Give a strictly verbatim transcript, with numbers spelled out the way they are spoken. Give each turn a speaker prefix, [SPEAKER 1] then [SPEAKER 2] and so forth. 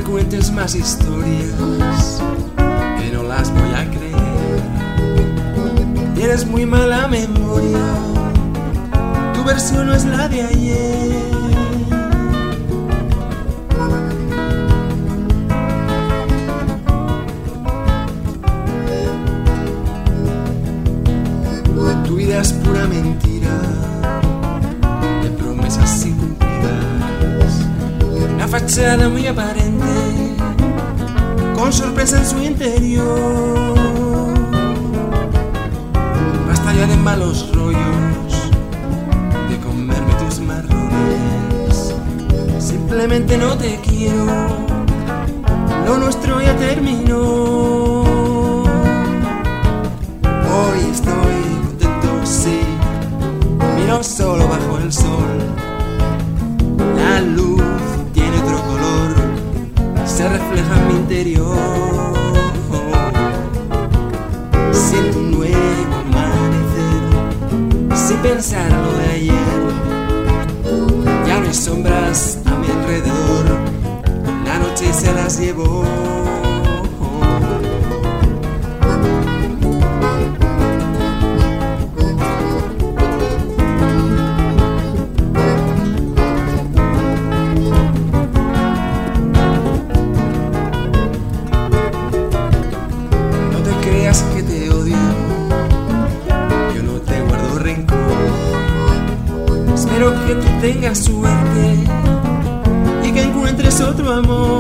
[SPEAKER 1] cuentes más historias que no las voy a creer. Tienes muy mala memoria, tu versión no es la de ayer. Tu vida es pura mentira, de promesas incumplidas, una fachada muy aparente, con sorpresa en su interior. Basta ya de malos rollos, de comerme tus marrones. Simplemente no te quiero, lo nuestro ya terminó. Hoy estoy contento, sí, miro solo bajo el sol. La luz tiene otro color, se refleja en mi interior. Siento un nuevo amanecer, sin pensar lo de ayer. Ya no hay sombras a mi alrededor, la noche se las llevó. Que te odio, yo no te guardo rencor. Espero que tú tengas suerte y que encuentres otro amor.